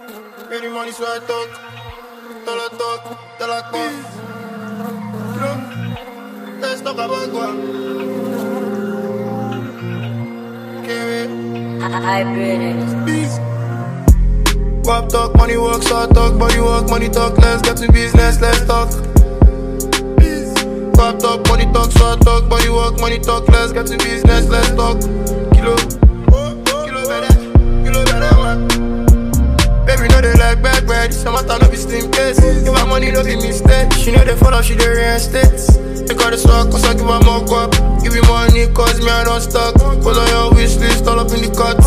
Any money so I talk, tell I come. Let's talk about one. I British. Wap talk, money walk, short talk, body walk, money talk, let's get to business, let's talk. Wap talk, money talk, short talk, body walk, money talk, let's get to business, let's talk. Kilo better, man. Baby, know they like bad bread, some matter no be slim case. Give her money, no be mistake. She know they follow, she they reinstate. Take all the swag, cause I give her more guap. Give me money, cause me I don't stuck. Cause on your wish list, all up in the cut.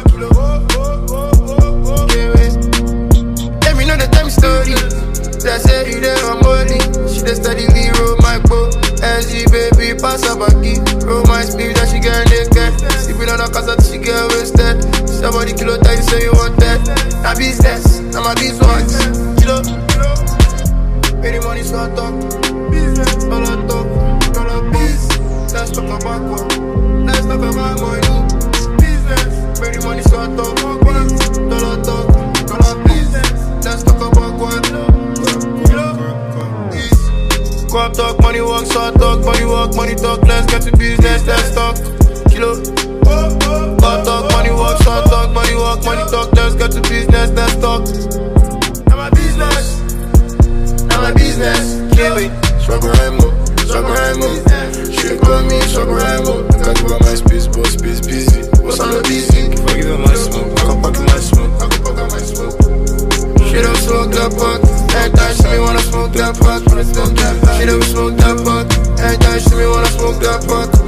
Baby, know the time story. They say you there, I'm holy. She dey steadily roll my boat. SG baby, pass her backy. Roll my speed, that she get naked. Sleeping on her casa, she get wasted. Somebody kilo time, say you want that. Na business, na my business. Kilo. Any money, so I talk. Business, all I talk. All I business. Let's talk about what? Let's talk about money. Business. Any money, so I talk. All I talk. All I business. Let's talk about what? Wap talk, money walk, short talk, money walk, money talk, let's get to business, let's talk. Kilo. Wap talk, money walk, short talk, money walk, money talk, let's get to business, let's talk. Now my business, kill it. Struggle Remo. She dey call me Struggle Remo. I can't give her my space, but space busy. What's on the busy? If I give her my smoke, I can pocket my smoke. She don't smoke that pot. Every time she me wanna smoke that pot. She don't smoke that pot. Every time she me wanna smoke that pot.